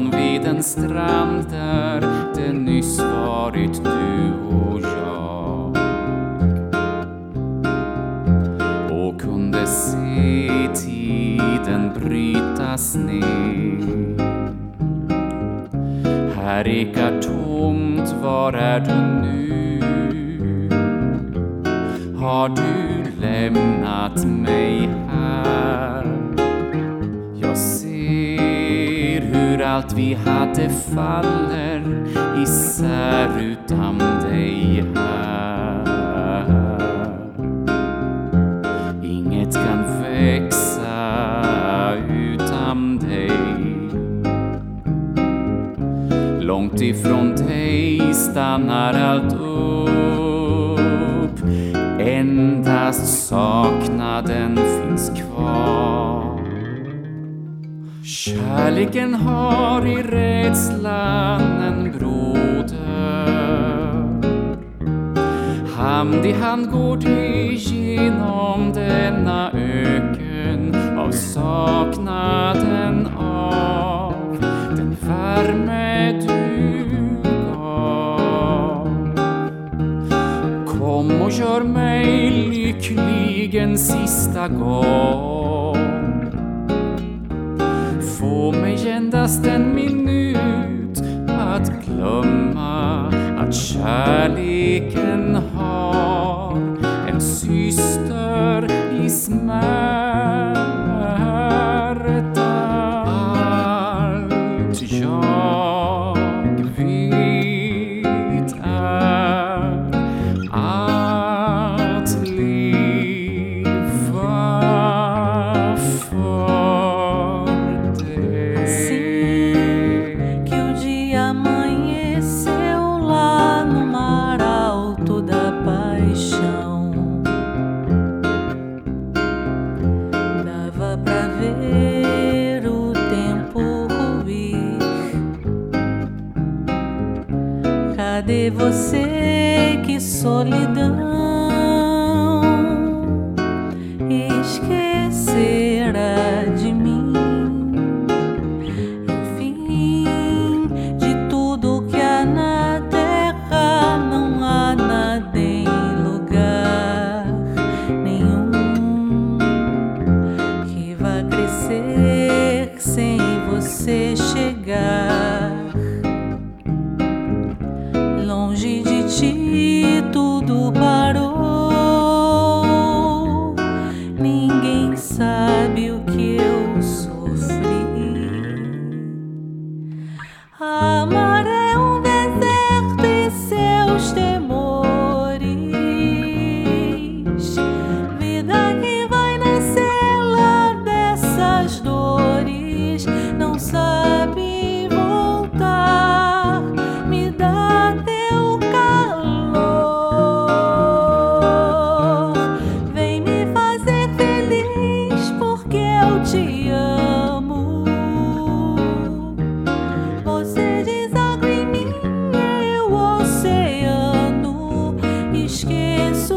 morgon vid en strand där det nyss varit du och jag, och kunde se tiden brytas ner. Här ekar tomt, var är du nu? Har du lämnat mig här? Jag ser hur allt vi hade faller isär utan dig här. Inget kan växa utan dig. Långt ifrån dig stannar allt upp. Endast saknaden finns kvar. Kärleken har i rädslan en broder. Hand i hand går de genom denna öken av saknaden, av den värme du gav. Kom och gör mig lycklig en sista gång. Få mig endast en minut att glömma att kärleken har en syster i smärta. Allt jag vet är att leva för dig. Sim, que o dia amanheceu lá no mar alto da paixão. Dava pra ver o tempo ruir. Cadê você? Que solidão. Esquecerá de mim. Enfim, de tudo que há na terra, não há nada em lugar nenhum que vá crescer sem você chegar. Longe de ti tudo parou. Ninguém sabe o que eu sofri. Amar é um deserto e seus temores. Vida que vai nascer lá dessas dores, não sabe voltar. Me dá teu calor. Vem me fazer feliz porque eu te amo. Você deságua em mim, eu oceano. Esqueço